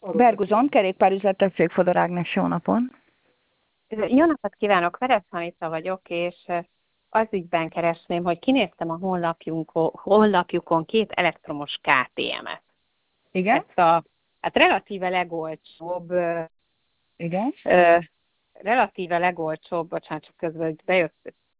Berguzon, kerékpárüzletek Fodor Ágnes, jó napon. Jó napot kívánok, Veres Anita vagyok, és az ügyben keresném, hogy kinéztem a honlapjukon két elektromos KTM-et. Igen? Ezt a relatíve legolcsóbb, Igen? bocsánat, csak közben hogy bejött